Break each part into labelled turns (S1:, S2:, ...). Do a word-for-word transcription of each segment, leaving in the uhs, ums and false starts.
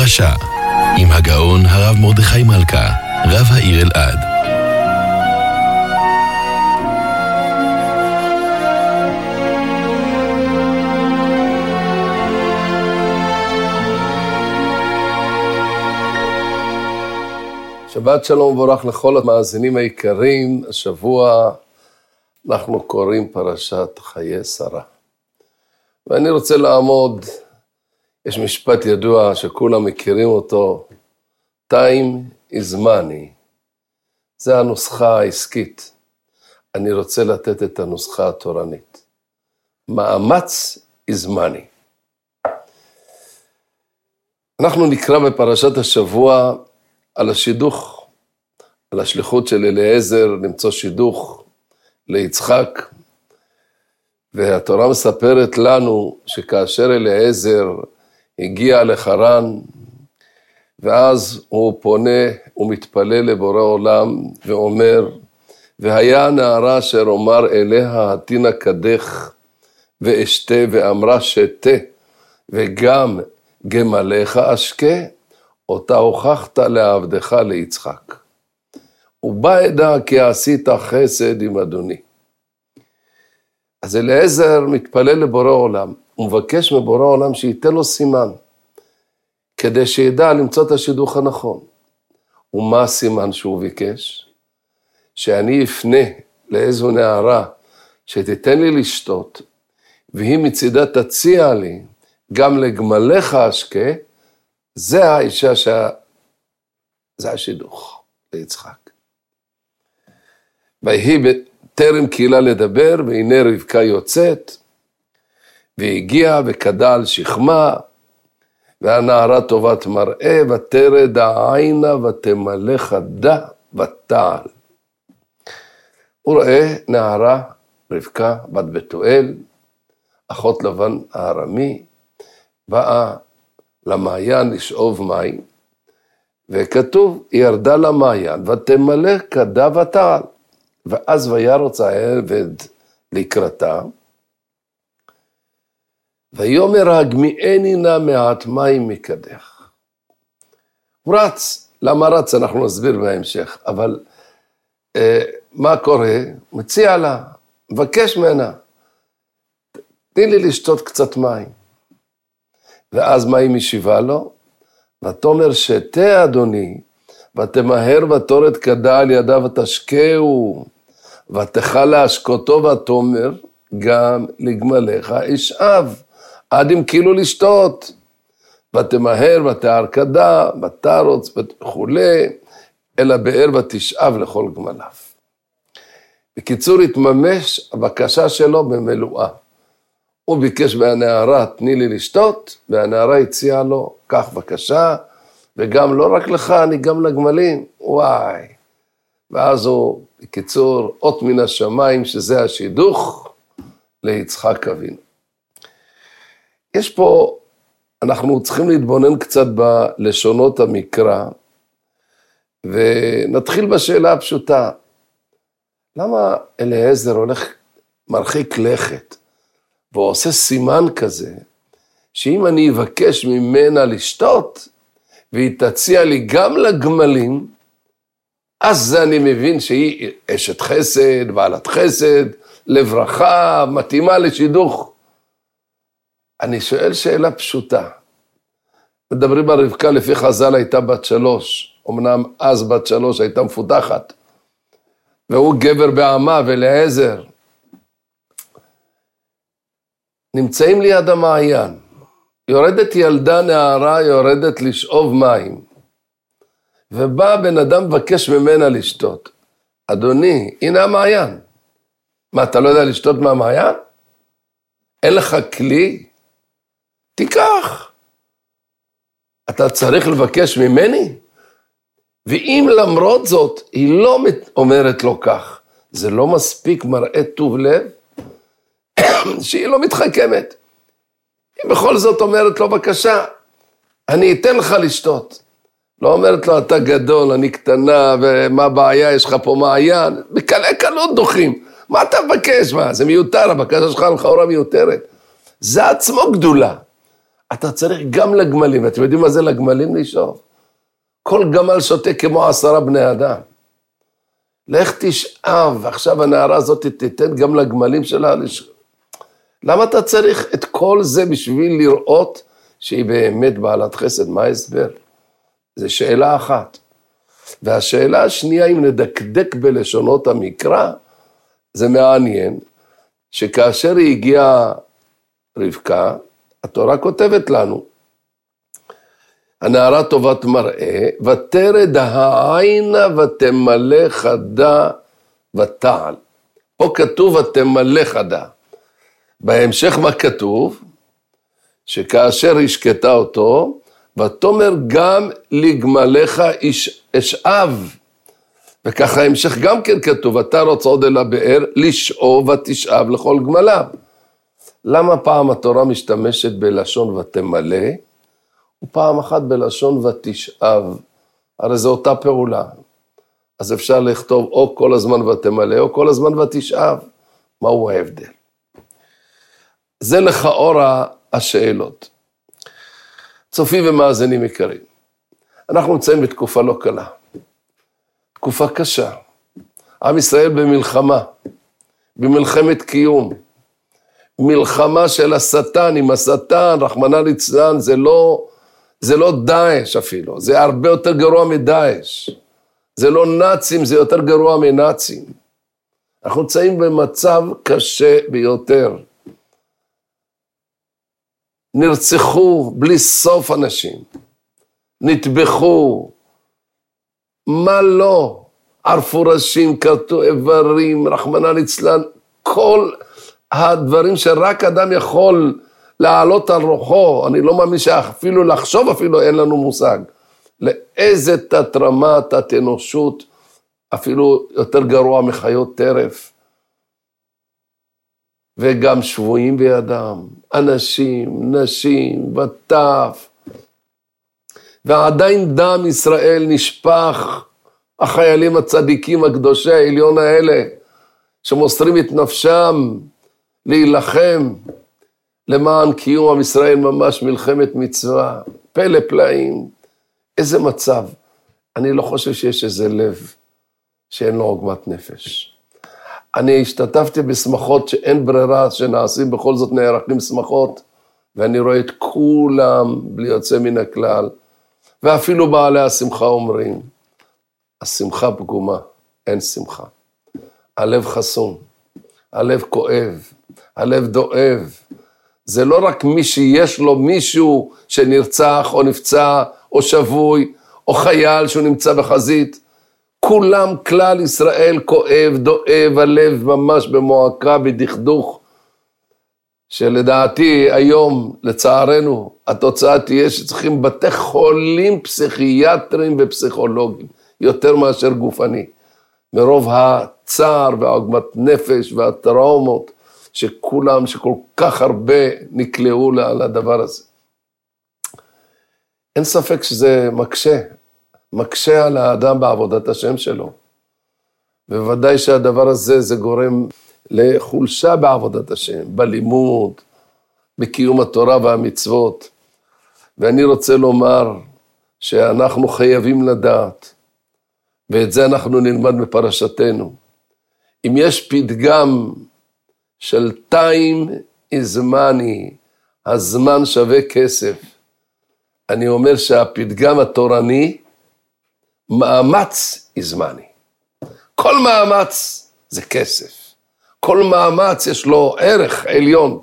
S1: פרשה, עם הגאון הרב מרדכי מלכה, רב העיר אלעד.
S2: שבת שלום וברך לכל המאזינים היקרים. השבוע אנחנו קוראים פרשת חיי שרה. ואני רוצה לעמוד, יש משפט ידוע שכולם מכירים אותו, time is money. זה הנוסחה העסקית. אני רוצה לתת את הנוסחה התורנית. מאמץ is money. אנחנו נקרא בפרשת השבוע על השידוך, על השליחות של אליעזר למצוא שידוך ליצחק. והתורה מספרת לנו שכאשר אליעזר הגיע לחרן, ואז הוא פונה ומתפלל לבורא עולם ואומר, והיה נערה אשר אומר אליה התינה קדך ואשתה, ואמרה שתה וגם גמליך אשקה, אותה הוכחת לעבדך ליצחק. ובא אדע כי עשית חסד עם אדוני. אז אליעזר מתפלל לבורא עולם, הוא מבקש מבורא עולם שייתן לו סימן, כדי שידע למצוא את השידוך הנכון. ומה הסימן שהוא ביקש? שאני אפנה לאיזו נערה שתיתן לי לשתות, והיא מצידה תציע לי גם לגמליך אשקה. זה האישה שה... זה השידוך ליצחק. והיא בטרם קהילה לדבר, והנה רבקה יוצאת, והגיעה וקדה על שכמה, והנערה טובת מראה, ותרד העינה ותמלא חדה ותעל. הוא רואה נערה, רבקה, בת בתואל, אחות לבן הארמי, באה למעיין לשאוב מים, וכתוב, היא ירדה למעיין, ותמלא כדה ותעל. ואז וירוץ העבד לקראתה, ויאמר הגמיעני נא מעט מים מקדך. הוא רץ, למה רץ אנחנו נסביר בהמשך, אבל אה, מה קורה? מציע לה, מבקש ממנה, תני לי לשתות קצת מים. ואז מה היא משיבה לו? ותאמר שתה אדוני, ותמהר ותורד כדה על ידה ותשקהו, ותכל להשקותו ותאמר, גם לגמליך אשאב, עד אם כאילו לשתות. ותמהר ותער כדה, ותרוץ וכולי, אל הבאר ותשאב לכל גמליו. בקיצור, התממש הבקשה שלו במלואה. הוא ביקש מהנערה, תני לי לשתות, והנערה הציעה לו, כך בקשה, וגם לא רק לך, אני גם לגמלים, וואי. ואז הוא, בקיצור, אות מן השמיים, שזה השידוך, ליצחק אבינו. יש פה, אנחנו צריכים להתבונן קצת בלשונות המקרא, ונתחיל בשאלה הפשוטה, למה אליעזר הולך מרחיק לכת, והוא עושה סימן כזה, שאם אני אבקש ממנה לשתות, והיא תציע לי גם לגמלים, אז אני מבין שהיא אשת חסד, בעלת חסד, לברכה, מתאימה לשידוך. אני שואל שאלה פשוטה. מדברים על רבקה, לפי חז"ל הייתה בת שלוש, אמנם אז בת שלוש הייתה מפותחת, והוא גבר בעמה ואליעזר. נמצאים ליד המעיין, יורדת ילדה נערה, יורדת לשאוב מים, ובא בן אדם מבקש ממנה לשתות. אדוני, הנה המעיין. מה, אתה לא יודע לשתות מהמעיין? אין לך כלי? תיקח. אתה צריך לבקש ממני? ואם למרות זאת, היא לא אומרת לו כך, זה לא מספיק מראה טוב לב, שהיא לא מתחכמת. היא בכל זאת אומרת לו, בבקשה, אני אתן לך לשתות. לא אומרת לו, אתה גדול, אני קטנה, ומה הבעיה, יש לך פה מעיין. בקלי קלות דוחים. מה אתה מבקש? מה? זה מיותר, הבקשה שלך לכאורה מיותרת. זה עצמו גדולה. אתה צריך גם לגמלים, אתם יודעים מה זה לגמלים לשאוב? כל גמל שותה כמו עשרה בני אדם. לך תשאב, עכשיו הנערה הזאת תיתן גם לגמלים שלה לשאוב. למה אתה צריך את כל זה בשביל לראות שהיא באמת בעלת חסד? מה ההסבר? זו שאלה אחת. והשאלה השנייה, אם נדקדק בלשונות המקרא, זה מעניין, שכאשר היא הגיעה רבקה, התורה כותבת לנו, הנערה טובת מראה, ותרד העינה ותמלא חדה ותעל. פה כתוב ותמלא חדה. בהמשך מה כתוב? שכאשר השקטה אותו, ותאמר גם לגמליך אשאב. וככה ההמשך גם כן כתוב, אתה רוצה עוד אל הבאר, לשאוב ותשאב לכל גמליו. למה פעם התורה משתמשת בלשון ותמלא, ופעם אחת בלשון ותשאב? הרי זו אותה פעולה. אז אפשר לכתוב או כל הזמן ותמלא, או כל הזמן ותשאב. מהו ההבדל? זה לכאור השאלות. צופים ומאזינים יקרים. אנחנו נמצאים בתקופה לא קלה. תקופה קשה. עם ישראל במלחמה. במלחמת קיום. מלחמה של השטן עם השטן, רחמנא ליצלן, זה לא, זה לא דאעש אפילו. זה הרבה יותר גרוע מדאעש. זה לא נאצים, זה יותר גרוע מנאצים. אנחנו נמצאים במצב קשה ביותר. נרצחו בלי סוף אנשים, נטבחו, מה לא, ערפו ראשים, קרטו איברים, רחמנא ליצלן, כל הדברים שרק אדם יכול לעלות על רוחו, אני לא מאמין שאפילו לחשוב אפילו אין לנו מושג, לאיזה תת רמה, תת אנושות, אפילו יותר גרוע מחיות טרף, וגם שבויים בידם, אנשים, נשים, וטף, ועדיין דם ישראל נשפך, החיילים הצדיקים הקדושי העליון האלה, שמוסרים את נפשם להילחם, למען קיום עם ישראל ממש מלחמת מצווה, פלא פלאים, איזה מצב. אני לא חושב שיש איזה לב שאין לו עוגמת נפש. אני השתתפתי בשמחות שאין ברירה שנעשים, בכל זאת נערכים שמחות, ואני רואה את כולם בלי יוצא מן הכלל, ואפילו בעלי השמחה אומרים, השמחה פגומה, אין שמחה. הלב חסום, הלב כואב, הלב דואב. זה לא רק מי שיש לו מישהו שנרצח או נפצע או שבוי, או חייל שהוא נמצא בחזית, כולם, כלל ישראל כואב, דואב, הלב ממש במועקה, בדכדוך, שלדעתי היום, לצערנו, התוצאה תהיה שצריכים בתי חולים פסיכיאטרים ופסיכולוגים, יותר מאשר גופני, מרוב הצער והעוגמת נפש והטראומות, שכולם, שכל כך הרבה נקלעו לדבר הזה. אין ספק שזה מקשה, מקשה על האדם בעבודת השם שלו. בוודאי שהדבר הזה זה גורם לחולשה בעבודת השם, בלימוד, בקיום התורה והמצוות. ואני רוצה לומר שאנחנו חייבים לדעת, ואת זה אנחנו נלמד מפרשתנו. אם יש פתגם של time is money, הזמן שווה כסף, אני אומר שהפתגם התורני, מאמץ is money. כל מאמץ זה כסף. כל מאמץ יש לו ערך עליון.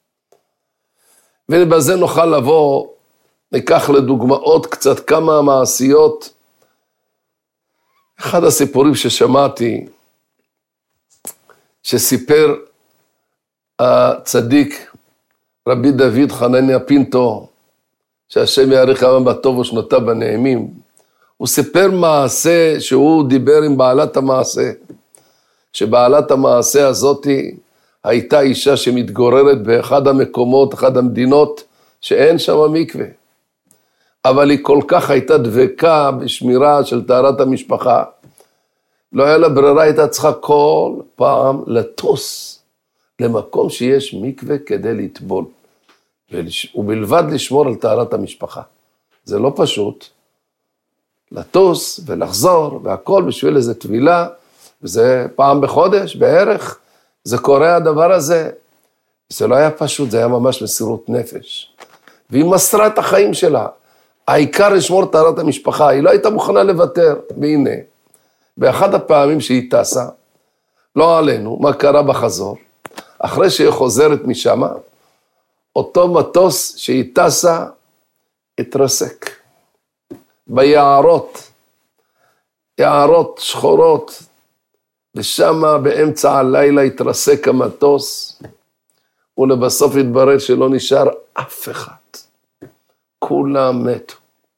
S2: ובזה נוכל לבוא, ניקח לדוגמאות קצת כמה מעשיות. אחד הסיפורים ששמעתי, שסיפר הצדיק רבי דוד חנניה פינטו, שהשם יאריך ימיו בטוב ושנותיו בנעימים, הוא סיפר מעשה שהוא דיבר עם בעלת המעשה, שבעלת המעשה הזאת הייתה אישה שמתגוררת באחד המקומות, אחד המדינות, שאין שם מקווה. אבל היא כל כך הייתה דבקה בשמירה של טהרת המשפחה, לא היה לה ברירה, הייתה צריכה כל פעם לטוס למקום שיש מקווה כדי לטבול. ובלבד לשמור על טהרת המשפחה. זה לא פשוט, לטוס ולחזור, והכל בשביל איזו טבילה, וזה פעם בחודש בערך, זה קורה הדבר הזה. זה לא היה פשוט, זה היה ממש מסירות נפש. והיא מסרה את החיים שלה. העיקר לשמור טהרת המשפחה, היא לא הייתה מוכנה לוותר, והנה, באחד הפעמים שהיא טסה, לא עלינו, מה קרה בחזור, אחרי שהיא חוזרת משם, אותו מטוס שהיא טסה, התרסק. ביערות, יערות שחורות, ושם באמצע הלילה התרסק המטוס, ולבסוף התברר שלא נשאר אף אחד. כולם מתו.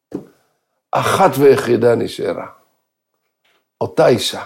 S2: אחת ויחידה נשארה. אותה אישה.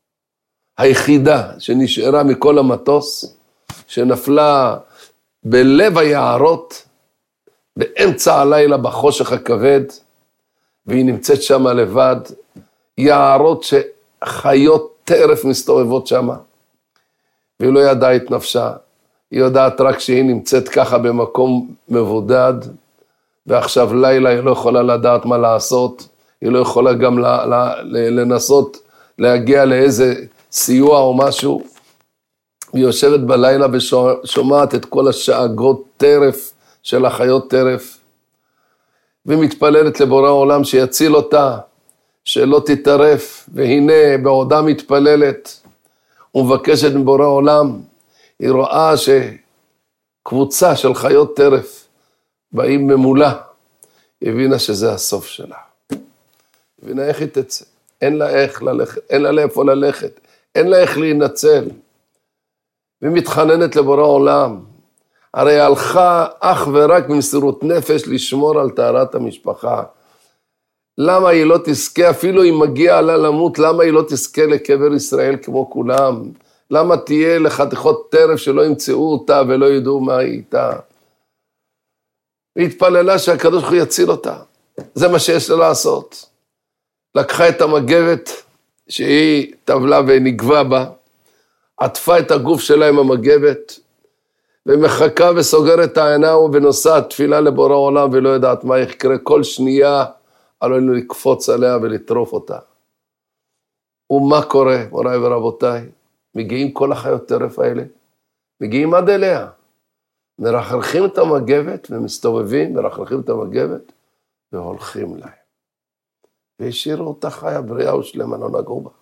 S2: היחידה שנשארה מכל המטוס, שנפלה בלב היערות, באמצע הלילה בחושך הכבד, והיא נמצאת שם לבד, יערות שחיות טרף מסתובבות שם, והיא לא ידעה את נפשה, היא יודעת רק שהיא נמצאת ככה במקום מבודד, ועכשיו לילה היא לא יכולה לדעת מה לעשות, היא לא יכולה גם לנסות להגיע לאיזה סיוע או משהו, היא יושבת בלילה ושומעת את כל השאגות טרף של החיות טרף, ומתפללת לבורא העולם שיציל אותה, שלא תטרף, והנה בעודה מתפללת, ומבקשת מבורא העולם, היא רואה שקבוצה של חיות טרף, באים ממולה, היא הבינה שזה הסוף שלה. היא הבינה איך היא תצא, אין לה איך ללכת, אין לה לאיפה ללכת, אין לה איך להינצל. והיא מתחננת לבורא העולם, הרי הלכה אך ורק במסירות נפש לשמור על טהרת המשפחה. למה היא לא תזכה, אפילו אם מגיעה לה למות, למה היא לא תזכה לקבר ישראל כמו כולם? למה תהיה לחתיכות טרף שלא ימצאו אותה ולא ידעו מה היא איתה? והתפללה שהקדוש ברוך הוא יציל אותה. זה מה שיש לה לעשות. לקחה את המגבת שהיא טבלה ונגבה בה, עטפה את הגוף שלה עם המגבת, ומחכה וסוגרת את העיניים ונוסעת תפילה לבורא העולם, ולא יודעת מה יקרה, כל שנייה עלינו לקפוץ עליה ולטרוף אותה. ומה קורה, מוריי ורבותיי? מגיעים כל החיות טרף האלה, מגיעים עד אליה, מרחרחים את המגבת ומסתובבים, מרחרחים את המגבת והולכים להם. והשאירו אותה חיה בריאה ושלמה, לא נגעו בה.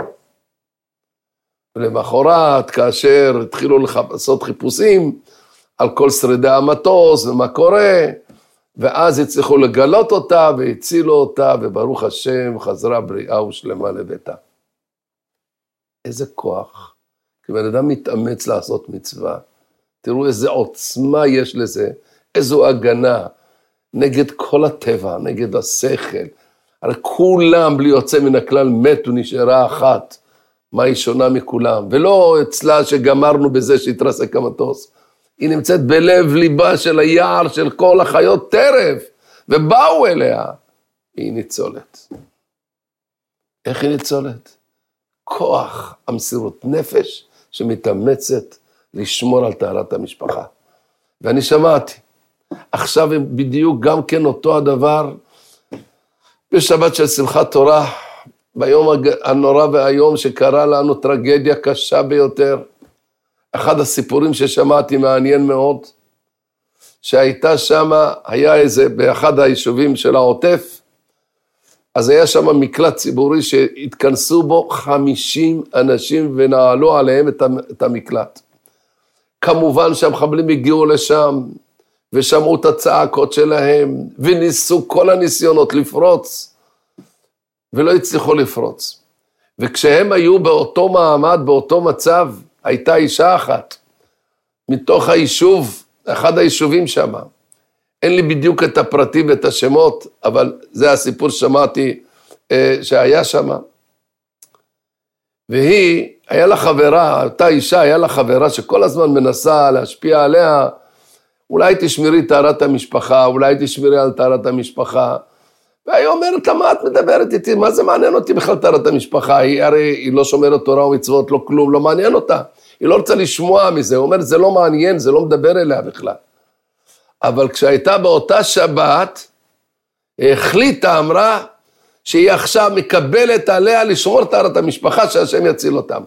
S2: ולמחרת, כאשר התחילו לעשות חיפושים על כל שרידי המטוס ומה קורה, ואז הצליחו לגלות אותה והצילו אותה, וברוך השם חזרה בריאה ושלמה לביתה. איזה כוח, כי בן אדם מתאמץ לעשות מצווה, תראו איזה עוצמה יש לזה, איזו הגנה, נגד כל הטבע, נגד השכל, הרי כולם בלי יוצא מן הכלל מתו, נשארה אחת, מה היא שונה מכולם, ולא אצלה שגמרנו בזה שהתרסק המטוס, היא נמצאת בלב ליבה של היער של כל החיות טרף, ובאו אליה, היא ניצולת. איך היא ניצולת? כוח המסירות נפש שמתאמצת לשמור על טהרת המשפחה. ואני שמעתי, עכשיו בדיוק גם כן אותו הדבר, בשבת של שמחת תורה, ביום הנורא והיום שקרה לנו טרגדיה קשה ביותר, אחד הסיפורים ששמעתי מעניין מאוד, שהייתה שם, היה איזה, באחד היישובים של העוטף, אז היה שם מקלט ציבורי שהתכנסו בו חמישים אנשים ונעלו עליהם את המקלט. כמובן שהמחבלים הגיעו לשם, ושמעו את הצעקות שלהם, וניסו כל הניסיונות לפרוץ, ולא הצליחו לפרוץ. וכשהם היו באותו מעמד, באותו מצב, הייתה אישה אחת, מתוך היישוב, אחד היישובים שם, אין לי בדיוק את הפרטים ואת השמות, אבל זה הסיפור ששמעתי אה, שהיה שם. והיא, היה לה חברה, אותה אישה, היה לה חברה שכל הזמן מנסה להשפיע עליה, אולי תשמרי טהרת המשפחה, אולי תשמרי על טהרת המשפחה, והיא אומרת לה, מה את מדברת איתי? מה זה מעניין אותי בכלל טהרת המשפחה? היא הרי היא לא שומרת תורה ומצוות, לא כלום, לא מעניין אותה. היא לא רוצה לשמוע מזה, היא אומרת, זה לא מעניין, זה לא מדבר אליה בכלל. אבל כשהייתה באותה שבת, היא החליטה, אמרה, שהיא עכשיו מקבלת עליה לשמור טהרת המשפחה, שהשם יציל אותם.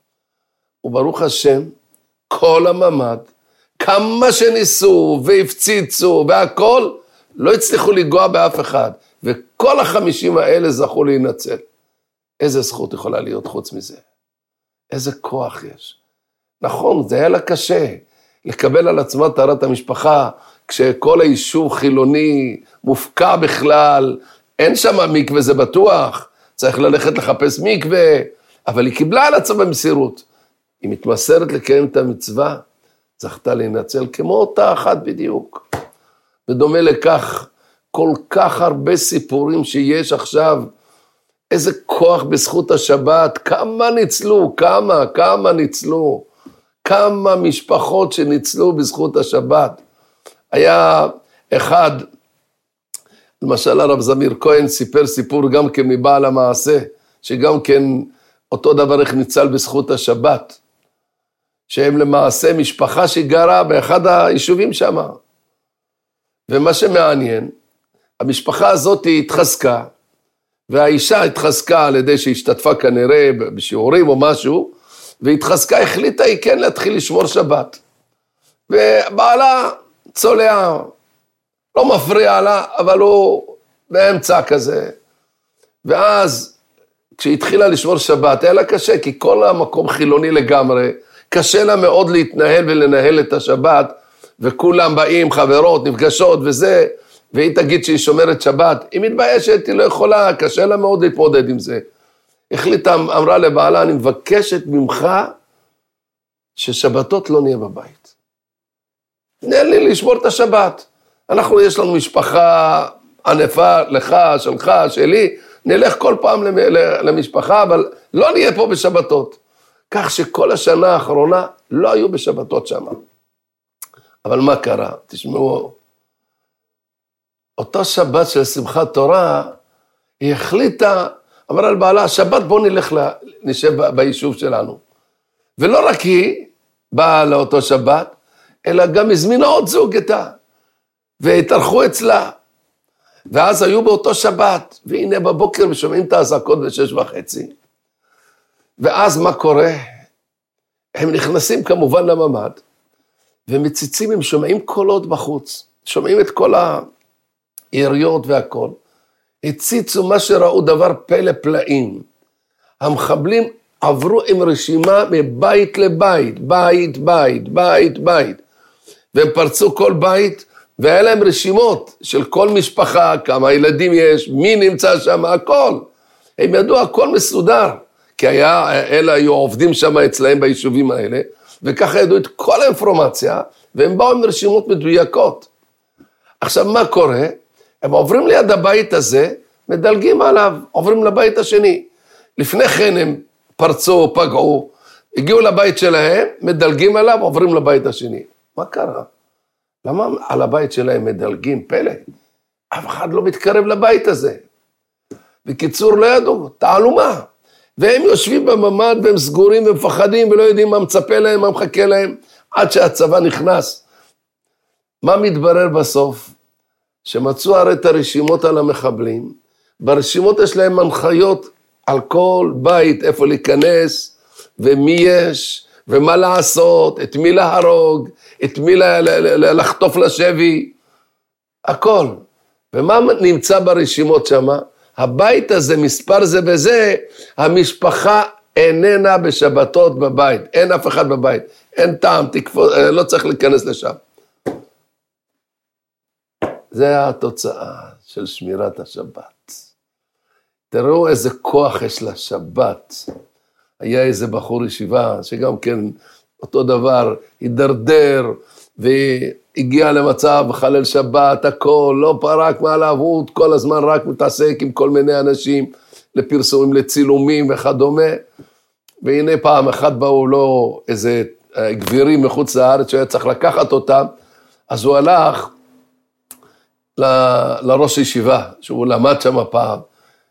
S2: וברוך השם, כל הממד, כמה שניסו והפציצו והכל, לא הצליחו לגוע באף אחד, וכל החמישים האלה זכו להינצל. איזה זכות יכולה להיות חוץ מזה? איזה כוח יש. נכון, זה היה לה קשה, לקבל על עצמה טהרת המשפחה, כשכל היישוב חילוני מופקע בכלל, אין שם מקווה, זה בטוח, צריך ללכת לחפש מקווה, אבל היא קיבלה על עצמה במסירות. היא מתמסרת לקיים את המצווה, זכתה להינצל כמו אותה אחת בדיוק. בדומה לכך, כל כך הרבה סיפורים שיש עכשיו, איזה כוח בזכות השבת, כמה ניצלו, כמה, כמה ניצלו, כמה משפחות שניצלו בזכות השבת. היה אחד, למשל הרב זמיר כהן סיפר סיפור גם כן מבעל המעשה, שגם כן אותו דבר איך ניצל בזכות השבת, שהם למעשה משפחה שגרה באחד היישובים שם. ומה שמעניין, המשפחה הזאת התחזקה, והאישה התחזקה על ידי שהשתתפה כנראה בשיעורים או משהו, והתחזקה, החליטה היא כן להתחיל לשמור שבת. ובעלה צולע, לא מפריע לה, אבל הוא באמצע כזה. ואז כשהתחילה לשמור שבת, היה לה קשה, כי כל המקום חילוני לגמרי, קשה לה מאוד להתנהל ולנהל את השבת, וכולם באים, חברות, נפגשות וזה, והיא תגיד שהיא שומרת שבת, היא מתביישת, היא לא יכולה, קשה לה מאוד להתמודד עם זה. החליטה, אמרה לבעלה, אני מבקשת ממך, ששבתות לא נהיה בבית. תן לי לשמור את השבת. אנחנו, יש לנו משפחה ענפה, לך, שלך, שלי, נלך כל פעם למשפחה, אבל לא נהיה פה בשבתות. כך שכל השנה האחרונה לא היו בשבתות שם. אבל מה קרה? תשמעו, אותו שבת של שמחת תורה, היא החליטה, אמרה לבעלה, שבת בוא נלך, נשב ביישוב שלנו. ולא רק היא באה לאותו שבת, אלא גם הזמינה עוד זוג איתה, והתארחו אצלה. ואז היו באותו שבת, והנה בבוקר ושומעים את האזעקות בשש וחצי. ואז מה קורה? הם נכנסים כמובן לממד, ומציצים, הם שומעים קולות בחוץ, שומעים את כל היריות והכל. הציצו מה שראו דבר פלא פלאים. המחבלים עברו עם רשימה מבית לבית, בית, בית, בית, בית. והם פרצו כל בית, והיה להם רשימות של כל משפחה, כמה ילדים יש, מי נמצא שם, הכל. הם ידעו הכל מסודר, כי היה, אלה היו עובדים שם אצלהם ביישובים האלה, וככה ידעו את כל האינפורמציה, והם באו עם רשימות מדויקות. עכשיו מה קורה? הם עוברים ליד הבית הזה, מדלגים עליו, עוברים לבית השני. לפני כן הם פרצו, פגעו, הגיעו לבית שלהם, מדלגים עליו, עוברים לבית השני. מה קרה? למה על הבית שלהם מדלגים? פלא. אף אחד לא מתקרב לבית הזה. בקיצור לא ידעו, תעלומה. והם יושבים בממד והם סגורים ומפחדים ולא יודעים מה מצפה להם, מה מחכה להם, עד שהצבא נכנס. מה מתברר בסוף? שמצאו הרי את הרשימות על המחבלים, ברשימות יש להם הנחיות על כל בית, איפה להיכנס, ומי יש, ומה לעשות, את מי להרוג, את מי לחטוף לשבי, הכל. ומה נמצא ברשימות שם? הבית הזה, מספר זה וזה, המשפחה איננה בשבתות בבית, אין אף אחד בבית, אין טעם, תקפו, לא צריך להיכנס לשם. זה התוצאה של שמירת השבת. תראו איזה כוח יש לשבת. היה איזה בחור ישיבה, שגם כן אותו דבר, הידרדר, והגיע למצב, חלל שבת, הכל, לא פרק מעליו, הוא כל הזמן רק מתעסק עם כל מיני אנשים, לפרסומים, לצילומים וכדומה, והנה פעם אחת באו לו איזה גבירים מחוץ לארץ, שהיה צריך לקחת אותם, אז הוא הלך ל, לראש ישיבה, שהוא למד שם פעם,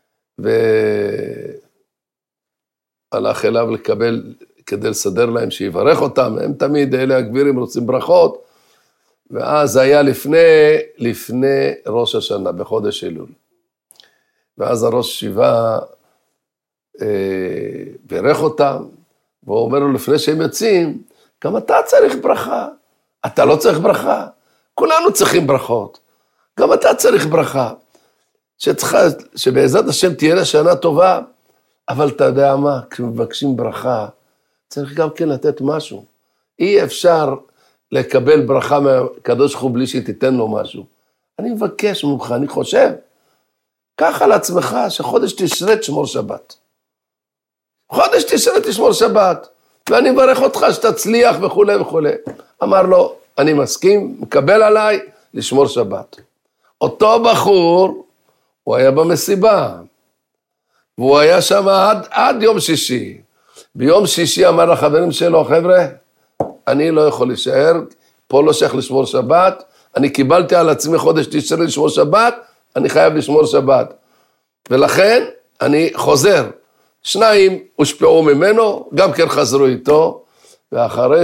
S2: והלך אליו לקבל, כדי לסדר להם שיברך אותם, הם תמיד, אלה הגבירים רוצים ברכות, ואז היה לפני, לפני ראש השנה, בחודש אלול. ואז הראש שבעה אה, בירך אותם, והוא אומר לו לפני שהם יוצאים, גם אתה צריך ברכה, אתה לא צריך ברכה, כולנו צריכים ברכות, גם אתה צריך ברכה, שצריכה, שבעזרת השם תהיה לה שנה טובה, אבל אתה יודע מה, כשמבקשים ברכה, צריך גם כן לתת משהו. אי אפשר לקבל ברכה מהקדוש ברוך הוא בלי שתיתן לו משהו. אני מבקש ממך, אני חושב, קח על עצמך שחודש תשרה תשמור שבת. חודש תשרה תשמור שבת, ואני מברך אותך שתצליח וכו' וכו'. אמר לו, אני מסכים, מקבל עליי לשמור שבת. אותו בחור, הוא היה במסיבה, והוא היה שם עד, עד יום שישי. ביום שישי אמר לחברים שלו, חבר'ה, אני לא יכול להישאר, פה לא שייך לשמור שבת, אני קיבלתי על עצמי חודש תשרה לשמור שבת, אני חייב לשמור שבת. ולכן אני חוזר. שניים הושפעו ממנו, גם כן חזרו איתו, ואחרי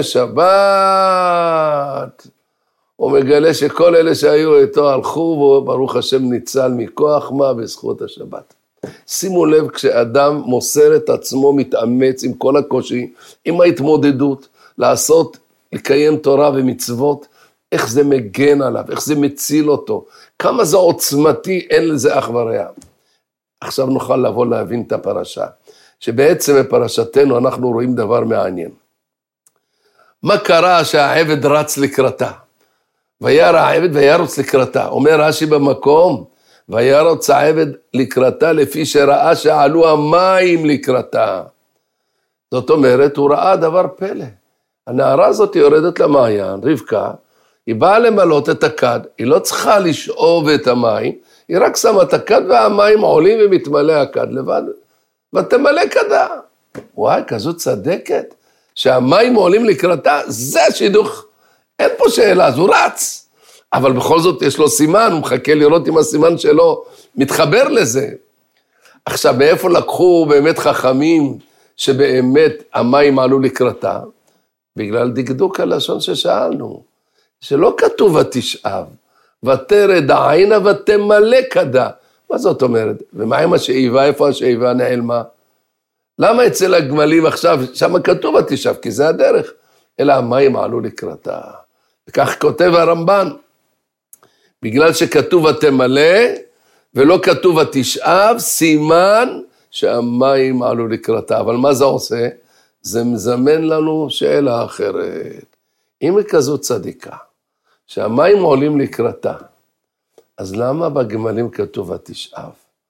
S2: שבת, הוא מגלה שכל אלה שהיו איתו הלכו, וברוך השם ניצל מכוח מה בזכות השבת. שימו לב, כשאדם מוסר את עצמו, מתאמץ עם כל הקושי, עם ההתמודדות, לעשות, לקיים תורה ומצוות, איך זה מגן עליו, איך זה מציל אותו, כמה זה עוצמתי, אין לזה אח ורע. עכשיו נוכל לבוא להבין את הפרשה, שבעצם בפרשתנו אנחנו רואים דבר מעניין. מה קרה שהעבד רץ לקראתה? וירא העבד וירוץ לקראתה. אומר רש"י במקום, וירוץ העבד לקראתה לפי שראה שעלו המים לקראתה. זאת אומרת, הוא ראה דבר פלא. הנערה הזאת יורדת למעיין, רבקה, היא באה למלות את הכד, היא לא צריכה לשאוב את המים, היא רק שמה את הכד והמים עולים ומתמלא הכד לבד, ותמלא כדה. וואי, כזו צדקת, שהמים עולים לקראתה, זה השידוך, אין פה שאלה, אז הוא רץ, אבל בכל זאת יש לו סימן, הוא מחכה לראות אם הסימן שלו מתחבר לזה. עכשיו, מאיפה לקחו באמת חכמים, שבאמת המים עלו לקראתה? בגלל דקדוק הלשון ששאלנו, שלא כתוב ותשאב, ותרד עינה ותמלא כדה. מה זאת אומרת? ומה עם השאיבה? איפה השאיבה נעלמה? למה אצל הגמלים עכשיו, שם כתוב ותשאב, כי זה הדרך, אלא המים עלו לקראתה. וכך כותב הרמב"ן, בגלל שכתוב ותמלא, ולא כתוב ותשאב, סימן שהמים עלו לקראתה. אבל מה זה עושה? זה מזמן לנו שאלה אחרת. אם היא כזו צדיקה, שהמים עולים לקראתה, אז למה בגמלים כתוב ותשאב?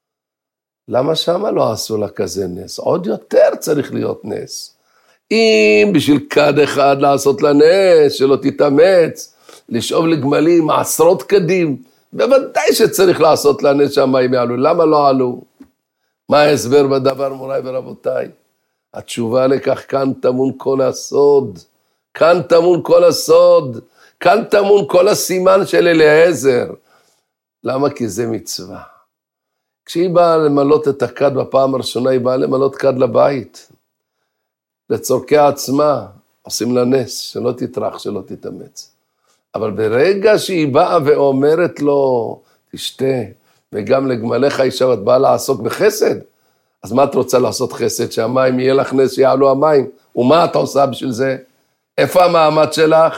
S2: למה שמה לא עשו לה כזה נס? עוד יותר צריך להיות נס. אם בשביל כד אחד לעשות לה נס, שלא תתאמץ, לשאוב לגמלים עשרות כדים, בוודאי שצריך לעשות לה נס שהמים יעלו. למה לא עלו? מה ההסבר בדבר, מוריי ורבותיי? התשובה לכך, כאן טמון כל הסוד, כאן טמון כל הסוד, כאן טמון כל הסימן של אליעזר. למה? כי זה מצווה. כשהיא באה למלות את הכד בפעם הראשונה, היא באה למלות כד לבית, לצורכי עצמה, עושים לה נס, שלא תטרח, שלא תתאמץ. אבל ברגע שהיא באה ואומרת לו, תשתה, וגם לגמליך אישה, את באה לעסוק בחסד, אז מה את רוצה לעשות חסד? שהמים יהיה לך נס, שיעלו המים, ומה את עושה בשביל זה? איפה המאמץ שלך?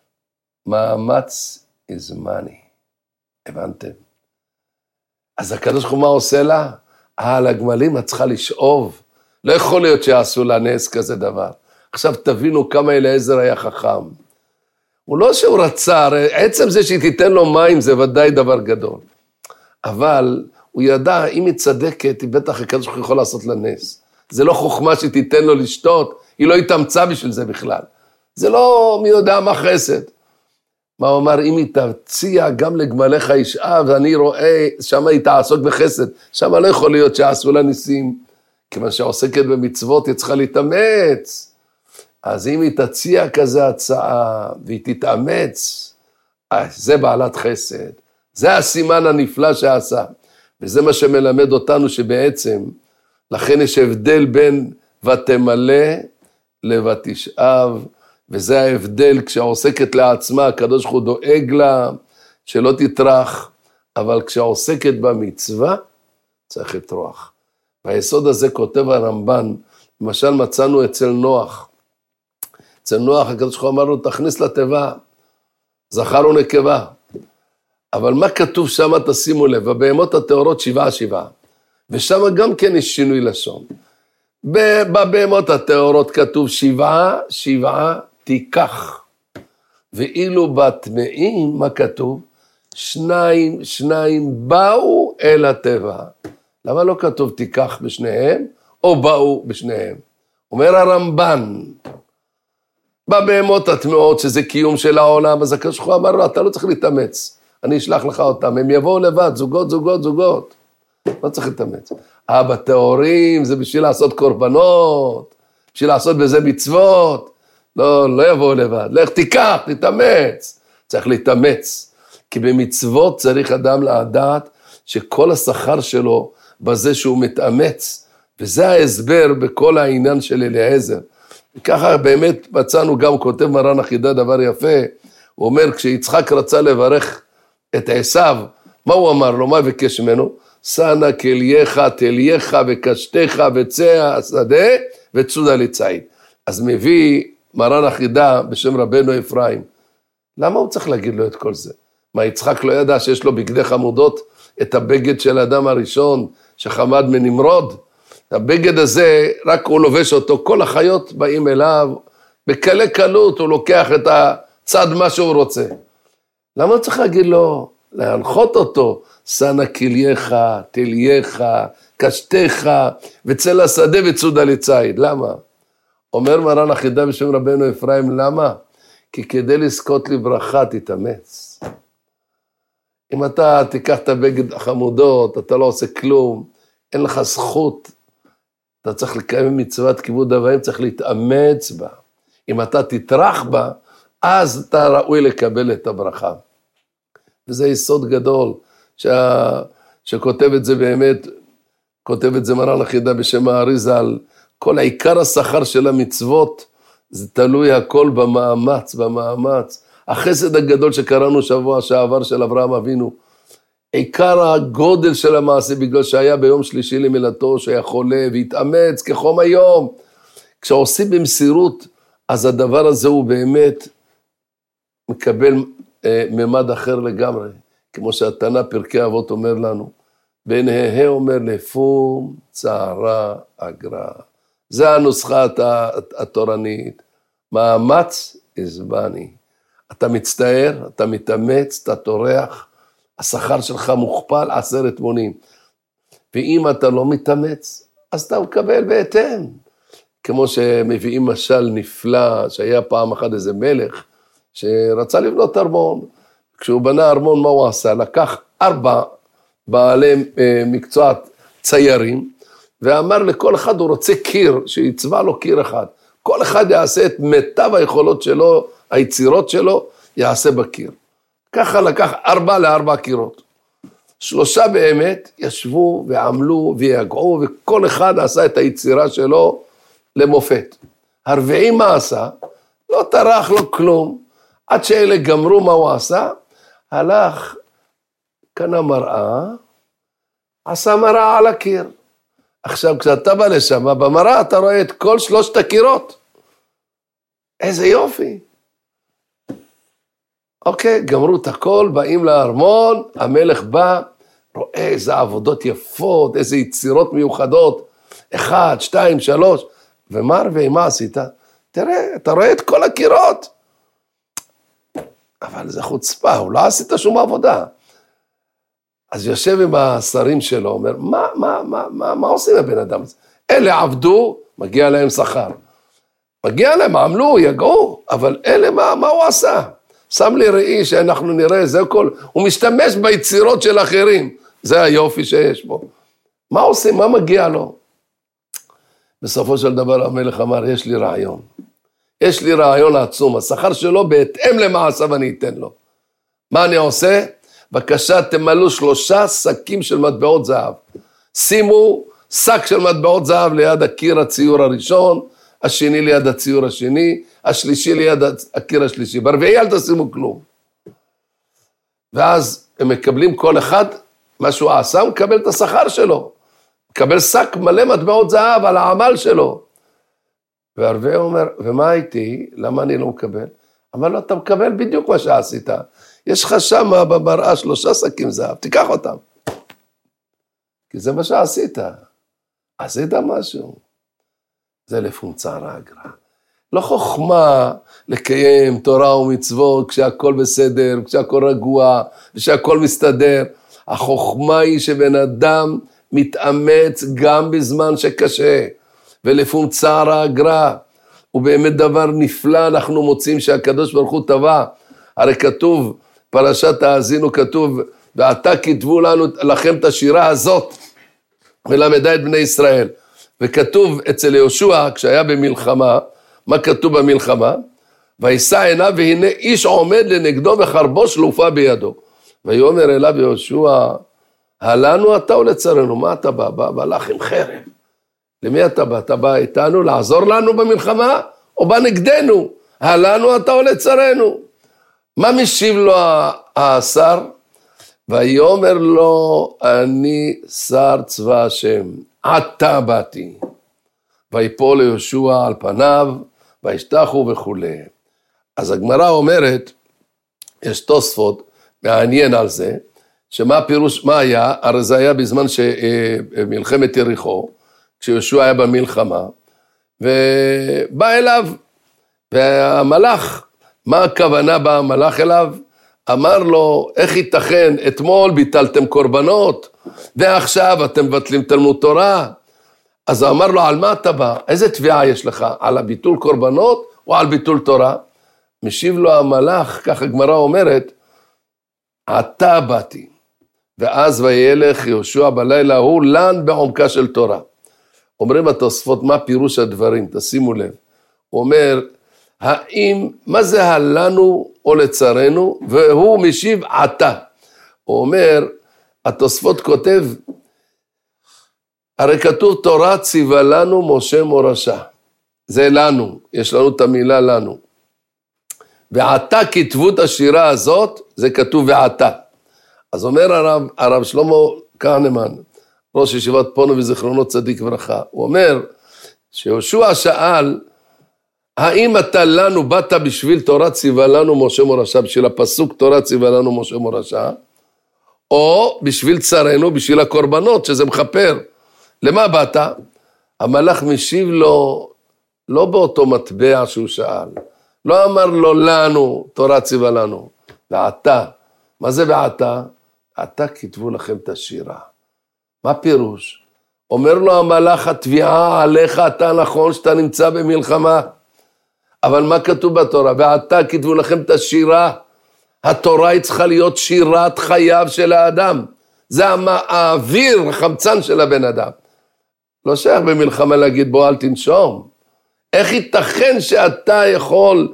S2: מאמץ is money. הבנתם? אז הקדוש ברוך הוא מה עושה לה? אה, לגמלים את צריכה לשאוב. לא יכול להיות שיעשו לה נס כזה דבר. עכשיו תבינו כמה אליעזר היה חכם. הוא לא שהוא רצה, עצם זה שהיא תיתן לו מים זה ודאי דבר גדול. אבל הוא ידע, אם היא צדקת, היא בטח הקדוש ברוך הוא יכול לעשות לה נס. זה לא חוכמה שתיתן לו לשתות, היא לא התאמצה בשביל זה בכלל. זה לא מי יודע מה חסד. מה הוא אמר, אם היא תציע גם לגמליך ישאב, ואני רואה, שמה היא תעסוק בחסד, שמה לא יכול להיות שעשו לה ניסים, כיוון שעוסקת במצוות, היא צריכה להתאמץ. אז אם היא תציע כזה הצעה, והיא תתאמץ, זה בעלת חסד. זה הסימן הנפלא שעשה. וזה מה שמלמד אותנו שבעצם, לכן יש הבדל בין ותמלא לותשאב, וזה ההבדל, כשהעוסקת לעצמה, הקדוש ברוך הוא דואג לה, שלא תטרח, אבל כשהעוסקת במצווה, צריך לטרוח. והיסוד הזה כותב הרמב"ן, למשל מצאנו אצל נוח, אצל נוח הקדוש ברוך הוא אמר לו, תכניס לתיבה, זכר ונקבה, אבל מה כתוב שם, תשימו לב, הבהמות הטהורות שבעה שבעה, ושם גם כן יש שינוי לשון, בבהמות הטהורות כתוב שבעה שבעה תיקח, ואילו בטמאים מה כתוב? שניים שניים באו אל הטבע. למה לא כתוב תיקח בשניהם, או באו בשניהם? אומר הרמב"ן, בבהמות הטמאות שזה קיום של העולם, אז הקדוש ברוך הוא אמר לו, אתה לא צריך להתאמץ, אני אשלח לך אותם, הם יבואו לבד, זוגות, זוגות, זוגות, לא צריך להתאמץ. אה, בטהורים זה בשביל לעשות קורבנות, בשביל לעשות בזה מצוות, לא, לא יבואו לבד, לך תיקח, תתאמץ, צריך להתאמץ, כי במצוות צריך אדם לדעת שכל השכר שלו בזה שהוא מתאמץ, וזה ההסבר בכל העניין של אליעזר. וככה באמת מצאנו גם, כותב מרן החידה דבר יפה, הוא אומר, כשיצחק רצה לברך את עשיו, מה הוא אמר לו, מה ביקש ממנו? סנה כלייך, תלייך וקשתך וצא השדה וצודה לציד. אז מביא מרן החידה בשם רבנו אפרים, למה הוא צריך להגיד לו את כל זה? מה, יצחק לא ידע שיש לו בגדי חמודות את הבגד של האדם הראשון שחמד מנמרוד? הבגד הזה, רק הוא לובש אותו, כל החיות באים אליו, בקלי קלות הוא לוקח את הצד מה שהוא רוצה. למה הוא צריך להגיד לו, להנחות אותו, סנה כלייך, תלייך, קשתך, וצא לשדה וצודה לציד? למה? אומר מרן החידה בשם רבנו אפרים, למה? כי כדי לזכות לברכה תתאמץ. אם אתה תיקח את הבגד החמודות, אתה לא עושה כלום, אין לך זכות, אתה צריך לקיים מצוות כיבוד אב ואם, צריך להתאמץ בה. אם אתה תטרח בה, אז אתה ראוי לקבל את הברכה. וזה יסוד גדול, שה... שכותב את זה באמת, כותב את זה מרן החידה בשם האריזה, על כל העיקר השכר של המצוות, זה תלוי הכל במאמץ, במאמץ. החסד הגדול שקראנו שבוע שעבר של אברהם אבינו, עיקר הגודל של המעשה, בגלל שהיה ביום שלישי למילתו, שהיה חולה והתאמץ כחום היום. כשעושים במסירות, אז הדבר הזה הוא באמת מקבל אה, ממד אחר לגמרי, כמו שהתנא פרקי אבות אומר לנו, בן הה אומר לפום צערה אגרה. זה הנוסחה התורנית, מאמץ הזבני. אתה מצטער, אתה מתאמץ, אתה תורח, השכר שלך מוכפל עשרת מונים. ואם אתה לא מתאמץ, אז אתה מקבל בהתאם. כמו שמביאים משל נפלא, שהיה פעם אחת איזה מלך, שרצה לבנות ארמון. כשהוא בנה ארמון, מה הוא עשה? לקח ארבע בעלי מקצוע ציירים, ואמר לכל אחד הוא רוצה קיר, שיצבע לו קיר אחד. כל אחד יעשה את מיטב היכולות שלו, היצירות שלו, יעשה בקיר. ככה לקח ארבע לארבע קירות. שלושה באמת ישבו ועמלו ויגעו, וכל אחד עשה את היצירה שלו למופת. הרביעי מה עשה? לא טרח לו כלום. עד שאלה גמרו מה הוא עשה, הלך, קנה מראה, עשה מראה על הקיר. עכשיו כשאתה בא לשם, במראה אתה רואה את כל שלושת הקירות. איזה יופי. אוקיי, גמרו את הכל, באים לארמון, המלך בא, רואה איזה עבודות יפות, איזה יצירות מיוחדות, אחד, שתיים, שלוש, ומה רבי, מה עשית? תראה, אתה רואה את כל הקירות. אבל זה חוצפה, הוא לא עשית שום עבודה. אז יושב עם השרים שלו, אומר, מה, מה, מה, מה, מה עושים הבן אדם הזה? אלה עבדו, מגיע להם שכר. מגיע להם, עמלו, יגעו, אבל אלה מה, מה הוא עשה? שם לי ראי שאנחנו נראה, זה הכל, הוא משתמש ביצירות של אחרים, זה היופי שיש בו. מה עושים, מה מגיע לו? בסופו של דבר המלך אמר, יש לי רעיון. יש לי רעיון עצום, השכר שלו בהתאם למעשיו אני אתן לו. מה אני עושה? בבקשה תמלאו שלושה שקים של מטבעות זהב. שימו שק של מטבעות זהב ליד הקיר הציור הראשון, השני ליד הציור השני, השלישי ליד הקיר השלישי, ברביעי אל תשימו כלום. ואז הם מקבלים כל אחד, מה שהוא עשה, הוא מקבל את השכר שלו, מקבל שק מלא מטבעות זהב על העמל שלו. והרביעי אומר, ומה הייתי? למה אני לא מקבל? אמר לו, אתה מקבל בדיוק מה שעשית. יש לך שם במראה שלושה שקים זהב, תיקח אותם. כי זה מה שעשית. עשית משהו. זה לפומצר הגר"א. לא חוכמה לקיים תורה ומצוות כשהכל בסדר, כשהכל רגוע, כשהכל מסתדר. החוכמה היא שבן אדם מתאמץ גם בזמן שקשה. ולפומצר הגר"א. ובאמת דבר נפלא אנחנו מוצאים שהקדוש ברוך הוא טבע. הרי כתוב, פרשת האזינו כתוב, ועתה כתבו לנו לכם את השירה הזאת, ולמדה את בני ישראל. וכתוב אצל יהושע, כשהיה במלחמה, מה כתוב במלחמה? וישא עיניו והנה איש עומד לנגדו וחרבו שלופה בידו. ויאמר אליו יהושע, הלנו אתה ולצרנו, מה אתה בא? בא, בא לך עם חרם. למי אתה בא? אתה בא איתנו לעזור לנו במלחמה, או בא נגדנו? הלנו אתה ולצרנו. מה משיב לו השר? ויאמר לו, אני שר צבא השם, עתה באתי. ויפול יהושע על פניו, וישתחו וכו'. אז הגמרא אומרת, יש תוספות, מעניין על זה, שמה הפירוש, מה היה? הרי זה היה בזמן שמלחמת יריחו, כשיהושע היה במלחמה, ובא אליו, והמלאך, מה הכוונה בא המלאך אליו? אמר לו, איך ייתכן, אתמול ביטלתם קורבנות, ועכשיו אתם מבטלים תלמוד תורה. אז הוא אמר לו, על מה אתה בא? איזה תביעה יש לך? על הביטול קורבנות או על ביטול תורה? משיב לו המלאך, כך הגמרא אומרת, עתה באתי. ואז וילך יהושע בלילה, הוא לן בעומקה של תורה. אומרים התוספות, מה פירוש הדברים? תשימו לב. הוא אומר, האם, מה זה הלנו או לצרנו? והוא משיב עתה. הוא אומר, התוספות כותב, הרי כתוב תורה ציווה לנו משה מורשה. זה לנו, יש לנו את המילה לנו. ועתה כתבו את השירה הזאת, זה כתוב ועתה. אז אומר הרב, הרב שלמה כהנמן, ראש ישיבת פונו וזיכרונו צדיק וברכה, הוא אומר, שיהושע שאל, האם אתה לנו באת בשביל תורה ציווה לנו משה מורשה, בשביל הפסוק תורה ציווה לנו משה מורשה, או בשביל צרנו, בשביל הקורבנות, שזה מכפר. למה באת? המלאך משיב לו, לא באותו מטבע שהוא שאל, לא אמר לו לנו, תורה ציווה לנו, ועתה. מה זה ועתה? עתה כתבו לכם את השירה. מה פירוש? אומר לו המלאך, התביעה עליך, אתה נכון שאתה נמצא במלחמה, אבל מה כתוב בתורה? ועתה כתבו לכם את השירה. התורה היא צריכה להיות שירת חייו של האדם. זה האוויר, החמצן של הבן אדם. לא שייך במלחמה להגיד בוא אל תנשום. איך ייתכן שאתה יכול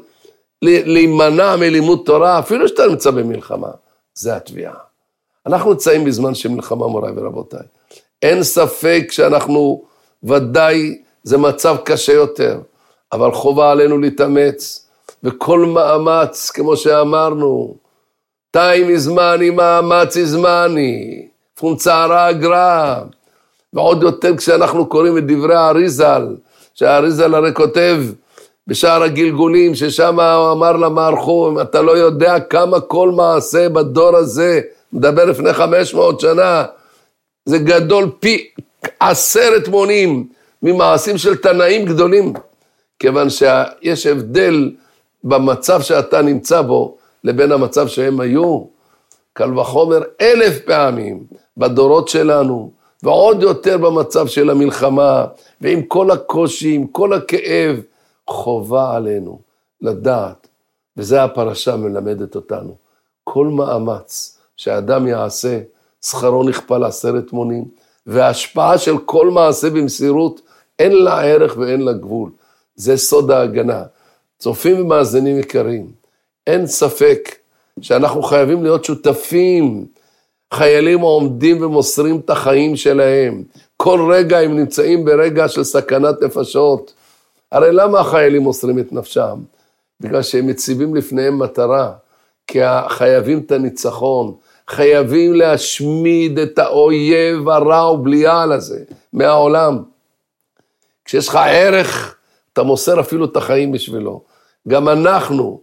S2: להימנע מלימוד תורה, אפילו שאתה נמצא במלחמה? זה התביעה. אנחנו נמצאים בזמן של מלחמה, מוריי ורבותיי. אין ספק שאנחנו, ודאי, זה מצב קשה יותר, אבל חובה עלינו להתאמץ, וכל מאמץ, כמו שאמרנו, תאי מזמני, מאמץ הזמני, פומצר הגר"א, ועוד יותר כשאנחנו קוראים את דברי האריזל, שהאריזל הרי כותב בשער הגלגולים, ששם הוא אמר למערכו, אתה לא יודע כמה כל מעשה בדור הזה, מדבר לפני חמש מאות שנה, זה גדול פי עשרת מונים ממעשים של תנאים גדולים, כיוון שיש הבדל במצב שאתה נמצא בו, לבין המצב שהם היו, קל וחומר אלף פעמים בדורות שלנו, ועוד יותר במצב של המלחמה, ועם כל הקושי, עם כל הכאב, חובה עלינו לדעת, וזה הפרשה מלמדת אותנו, כל מאמץ שהאדם יעשה, שכרו נכפל עשרת מונים, וההשפעה של כל מעשה במסירות, אין לה ערך ואין לה גבול. זה סוד ההגנה. צופים ומאזינים יקרים, אין ספק שאנחנו חייבים להיות שותפים, חיילים עומדים ומוסרים את החיים שלהם, כל רגע הם נמצאים ברגע של סכנת נפשות, הרי למה החיילים מוסרים את נפשם? בגלל שהם מציבים לפניהם מטרה, כי חייבים את הניצחון, חייבים להשמיד את האויב הרע ובליעל הזה מהעולם. כשיש לך ערך, אתה מוסר אפילו את החיים בשבילו. גם אנחנו,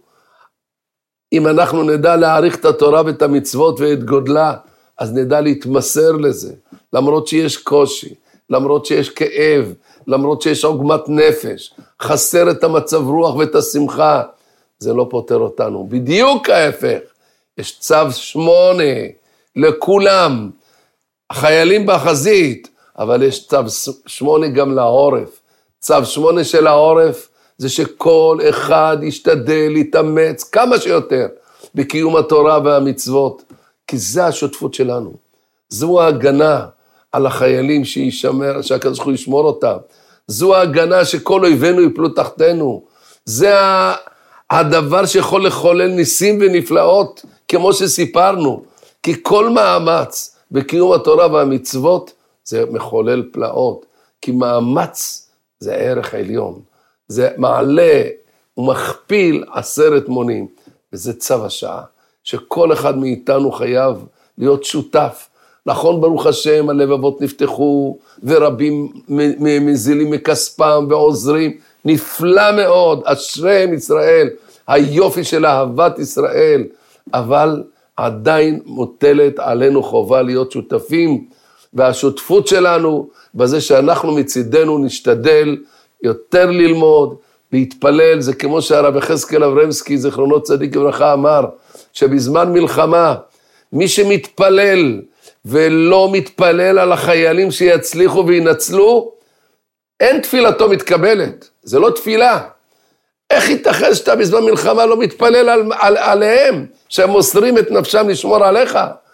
S2: אם אנחנו נדע להעריך את התורה ואת המצוות ואת גודלה, אז נדע להתמסר לזה, למרות שיש קושי, למרות שיש כאב, למרות שיש עוגמת נפש, חסר את המצב רוח ואת השמחה, זה לא פותר אותנו. בדיוק ההפך, יש צו שמונה לכולם, החיילים בחזית, אבל יש צו שמונה גם לעורף. צו שמונה של העורף, זה שכל אחד ישתדל להתאמץ כמה שיותר בקיום התורה והמצוות, כי זה השותפות שלנו. זו ההגנה על החיילים שישמר, שהקדוש ברוך הוא ישמור אותם. זו ההגנה שכל אויבינו יפלו תחתנו. זה הדבר שיכול לחולל ניסים ונפלאות, כמו שסיפרנו. כי כל מאמץ בקיום התורה והמצוות, זה מחולל פלאות. כי מאמץ זה ערך עליון. זה מעלה ומכפיל עשרת מונים. וזה צו השעה, שכל אחד מאיתנו חייב להיות שותף. נכון, ברוך השם, הלבבות נפתחו, ורבים מזילים מכספם ועוזרים. נפלא מאוד, אשריהם ישראל, היופי של אהבת ישראל, אבל עדיין מוטלת עלינו חובה להיות שותפים, והשותפות שלנו, בזה שאנחנו מצידנו נשתדל יותר ללמוד, להתפלל. זה כמו שהרב יחזקאל אברמסקי, זכרונו צדיק לברכה, אמר, שבזמן מלחמה, מי שמתפלל ולא מתפלל על החיילים שיצליחו וינצלו, אין תפילתו מתקבלת. זה לא תפילה. איך ייתכן שאתה בזמן מלחמה לא מתפלל על, על, עליהם, שהם מוסרים את נפשם לשמור עליך?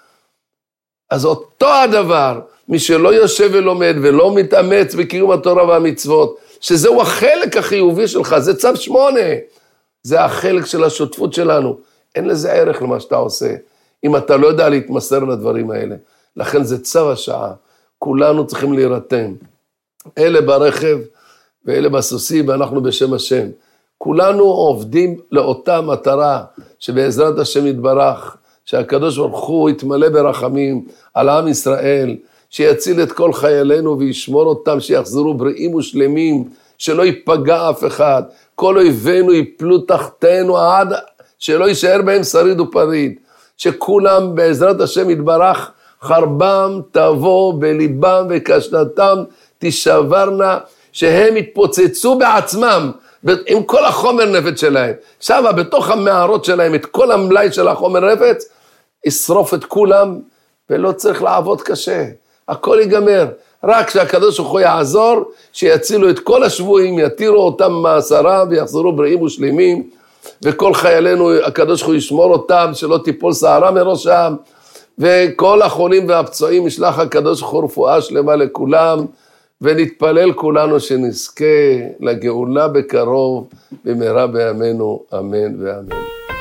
S2: אז אותו הדבר, מי שלא יושב ולומד ולא מתאמץ בקיום התורה והמצוות, שזהו החלק החיובי שלך, זה צו שמונה. זה החלק של השותפות שלנו. אין לזה ערך למה שאתה עושה, אם אתה לא יודע להתמסר לדברים האלה. לכן זה צו השעה. כולנו צריכים להירתם. אלה ברכב ואלה בסוסי, ואנחנו בשם השם. כולנו עובדים לאותה מטרה, שבעזרת השם יתברך, שהקדוש ברוך הוא יתמלא ברחמים על עם ישראל, שיציל את כל חיילינו וישמור אותם, שיחזרו בריאים ושלמים, שלא ייפגע אף אחד, כל אויבינו יפלו תחתנו עד שלא יישאר בהם שריד ופריד, שכולם בעזרת השם יתברך, חרבם תבוא בליבם וקשתתם תשברנה, שהם יתפוצצו בעצמם, עם כל החומר נפץ שלהם, שמה בתוך המערות שלהם, את כל המלאי של החומר נפץ, ישרוף את כולם, ולא צריך לעבוד קשה, הכל ייגמר, רק שהקדוש ברוך הוא יעזור, שיצילו את כל השבויים, יתירו אותם מעשרה, ויחזרו בריאים ושלימים, וכל חיילינו, הקדוש ברוך הוא ישמור אותם, שלא תיפול שערה מראשם, וכל החולים והפצועים, ישלח הקדוש ברוך הוא רפואה שלמה לכולם, ונתפלל כולנו שנזכה לגאולה בקרוב, במהרה בימינו, אמן ואמן.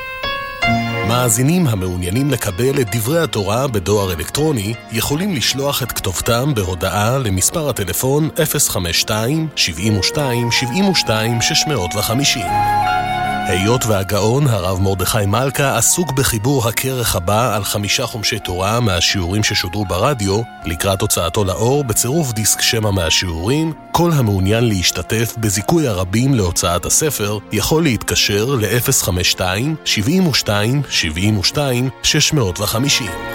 S1: מאזינים המעוניינים לקבל את דברי התורה בדואר אלקטרוני, יכולים לשלוח את כתובתם בהודעה למספר הטלפון אפס חמש שתיים שבעים ושתיים שבעים ושתיים שש מאות וחמישים. היות והגאון הרב מרדכי מלכה עסוק בחיבור הכרך הבא על חמישה חומשי תורה מהשיעורים ששודרו ברדיו, לקראת הוצאתו לאור בצירוף דיסק שמע מהשיעורים, כל המעוניין להשתתף בזיכוי הרבים להוצאת הספר, יכול להתקשר ל-אפס חמש שתיים שבעים ושתיים שבעים ושתיים שש מאות וחמישים.